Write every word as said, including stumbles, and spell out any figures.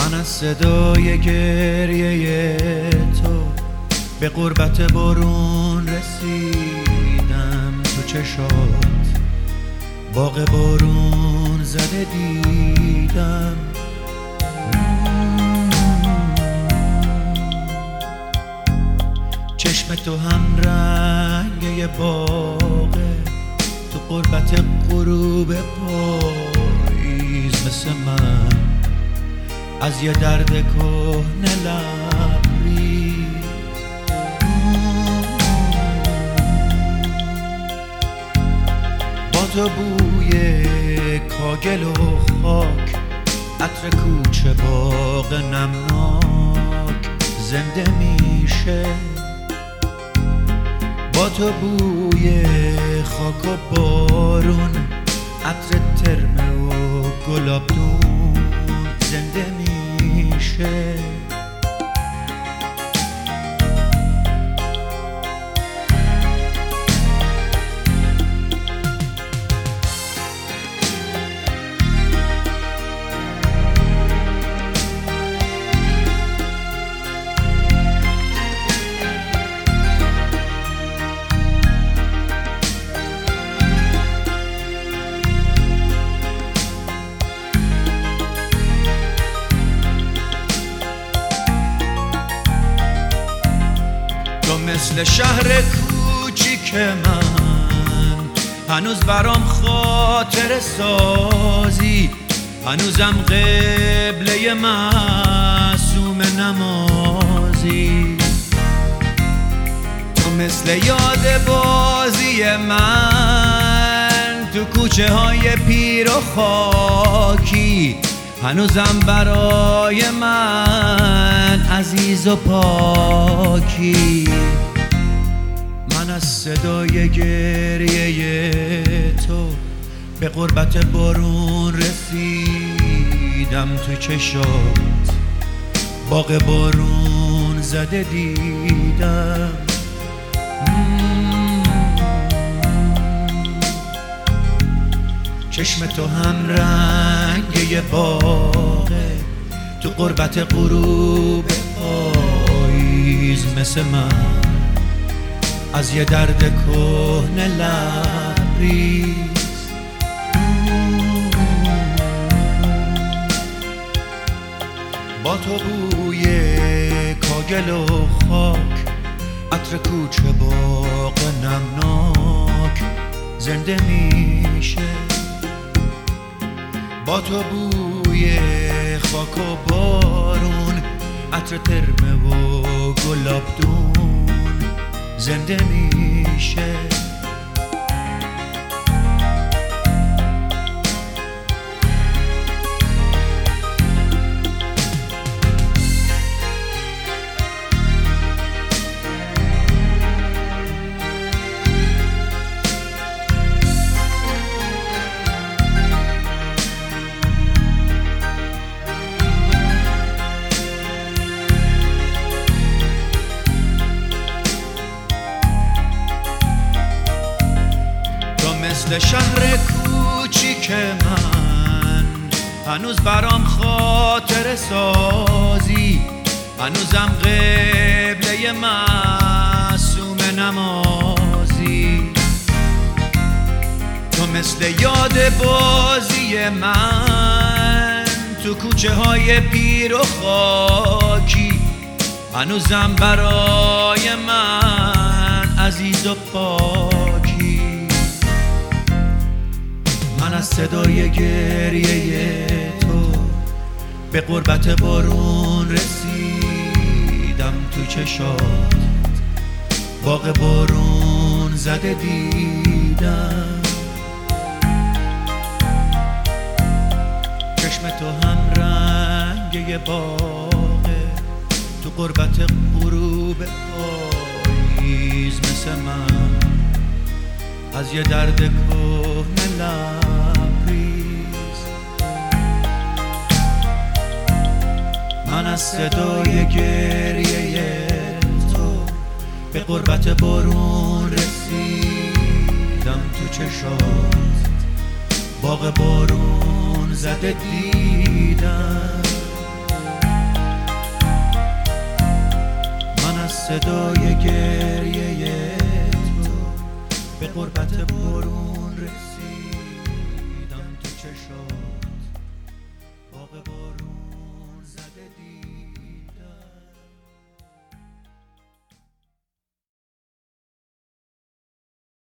من از صدای گریه تو به غربت بارون رسیدم، تو چشات باغ بارون زده دیدم. چشم تو هم رنگ یه باغه، تو غربت غروب پاییز مثل من از یه درد کهنه لبریز. با تو بوی کاگل و خاک، عطر کوچه باغ نمناک زنده میشه. با تو بوی خاک و بارون، عطر ترمه و گلابدون زنده میشه. مثل شهر کوچیک من هنوز برام خاطر سازی، هنوزم قبله معصوم نمازی. تو مثل یاد بازی من تو کوچه های پیر و خاکی، هنوزم برای من عزیز و پاکی. من از صدای گریه تو به غربت بارون رسیدم، تو چشات باغ بارون زده دیدم. چشم تو هم رنگ یه باغه، تو غربت غروب پاییز مثل من از یه درد کهنه لبریز. با تو بوی کاگل و خاک، عطر کوچه باغ نمناک زنده میشه. با تو بوی خاک و بارون، عطر ترمه و گلابدون زنده میشه. مثل شهر کوچیک من هنوز برام خاطر سازی، هنوزم قبله معصوم نمازی. تو مثل یاد بازی من تو کوچه های پیر و خاکی، هنوزم برای من عزیز و پاکی. من از صدای گریه تو به غربت بارون رسیدم، تو چشات باغ بارون زده دیدم. چشم تو هم رنگ یه باغه، تو غربت غروب پاییز مثل من از یه درد کهنه لبریز. من از صدای گریه تو به غربت بارون رسیدم، تو چشات باغ بارون زده دیدم. صدای گریه تو به غربت برون